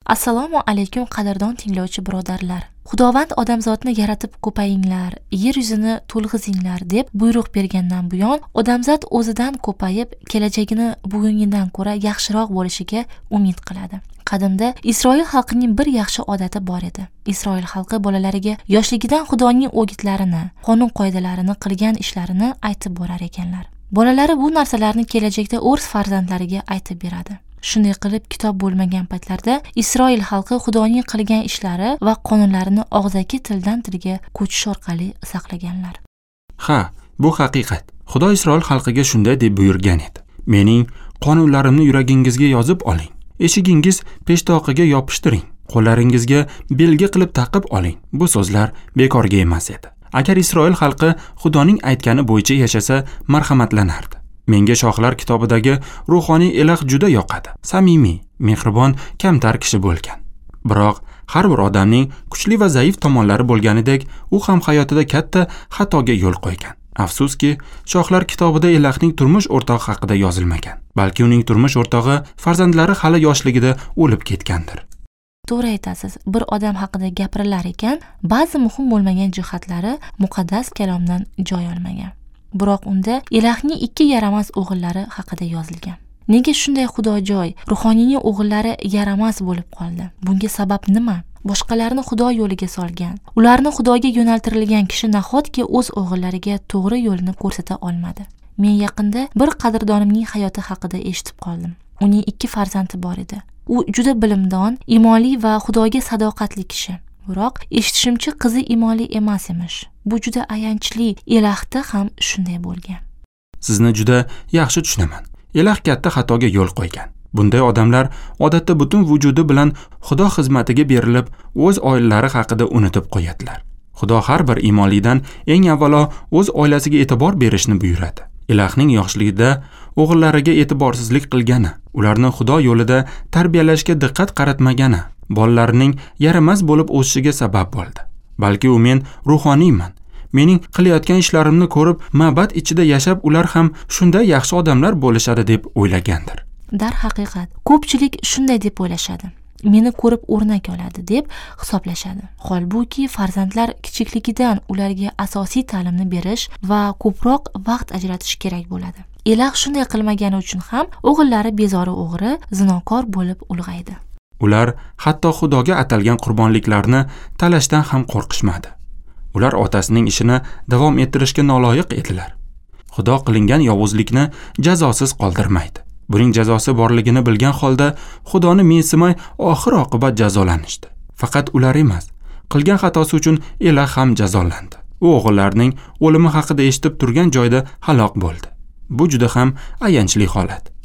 Assalomu alaykum qadrdon tinglovchi birodarlar. Xudovand odamzodni yaratib ko'payinglar, yer yuzini to'lg'izinglar deb buyruq bergandan buyon odamzod o'zidan ko'payib, kelajagini bugungidan ko'ra yaxshiroq bo'lishiga umid qiladi. Qadimda Isroil xalqining bir yaxshi odati bor edi. Isroil xalqi bolalariga yoshligidan Xudoning o'gitlarini, qonun-qoidalarini qilgan ishlarini aytib borar ekanlar. Bolalari bu narsalarni kelajakda o'z farzandlariga aytib beradi. Shunday qilib, kitob bo'lmagan paytlarda Isroil xalqi Xudoning qilgan ishlari va qonunlarini og'zaki tildan tilga ko'chish orqali saqlaganlar. Ha, bu haqiqat. Xudo Isroil xalqiga shunday deb buyurgan edi. Mening qonunlarimni yuragingizga yozib oling. Eshigingiz peshtoqiga yopishtiring. Qo'llaringizga belgi qilib taqib oling. Bu so'zlar bekorga emas edi. Agar Isroil xalqi Xudoning aytgani bo'yicha yashasa, marhamatlanardi. Menga Shohlar kitobidagi ruhoniy iloh juda yoqadi. Samimiy, mehribon, kamtar kishi bo'lgan. Biroq har bir odamning kuchli va zaif tomonlari bo'lganidek, u ham hayotida katta xatoga yo'l qo'ygan. Afsuski, Shohlar kitobida Ilohning turmush o'rtog'i haqida yozilmagan. Balki uning turmush o'rtog'i farzandlari hali yoshligida o'lib ketgandir. To'g'ri aytasiz. Bir odam haqida gapirilar ekan, ba'zi muhim bo'lmagan jihatlari muqaddas kalomdan joy olmagan. Biroq unda Ilohning 2 yaramas o'g'illari haqida yozilgan. Nega shunday xudojoy, ruhoniyning o'g'illari yaramas bo'lib qoldi? Bunga sabab nima? Boshqalarni Xudo yo'liga solgan, ularni Xudoga yo'naltirilgan kishi nahotki o'z o'g'illariga to'g'ri yo'lni ko'rsata olmadi? Men yaqinda bir qadrdonimning hayoti haqida eshitib qoldim. Uning 2 farzandi bor edi. U juda bilimdon, imonli va Xudoga sadoqatli kishi. Biroq eshitishimcha qizi imonli emas emish. Bu juda ayanchli. Ilohda ham shunday bo'lgan. Sizni juda yaxshi tushunaman. Iloh katta xatoga yo'l qo'ygan. Bunday odamlar odatda butun vujudi bilan Xudo xizmatiga berilib, o'z oilalari haqida unutib qo'yadilar. Xudo har bir imonlidan eng avvalo o'z oilasiga e'tibor berishni buyuradi. Ilohning yoshligida o'g'illariga e'tiborsizlik qilgani, ularni Xudo yo'lida tarbiyalashga diqqat qaratmagani bolalarining yaramas bo'lib o'sishiga sabab bo'ldi. Balki u men ruhoniyman. Mening qilayotgan ishlarimni ko'rib, ma'bad ichida yashab, ular ham shunday yaxshi odamlar bo'lishadi deb o'ylagandir. Darhaqiqat, ko'pchilik shunday deb o'ylashadi. Meni ko'rib o'rnak oladi deb hisoblashadi. Holbuki farzandlar kichikligidan ularga asosiy ta'limni berish va ko'proq vaqt ajratish kerak bo'ladi. Iloh shunday qilmagani uchun ham o'g'illari bezori o'g'ri, zinokor bo'lib ulg'aydi. Ular hatto Xudoga atalgan qurbonliklarni talashdan ham qo'rqishmadi. Ular otasining ishini davom ettirishga noloyiq edilar. Xudo qilingan yovuzlikni jazosiz qoldirmaydi. Buning jazosi borligini bilgan holda Xudoni mensimay oxir oqibat jazolanishdi. Faqat ular emas, qilgan xatosi uchun Iloh ham jazolandi. U o'g'illarning o'limi haqida eshitib turgan joyda halok bo'ldi. Bu juda ham ayanchli holat.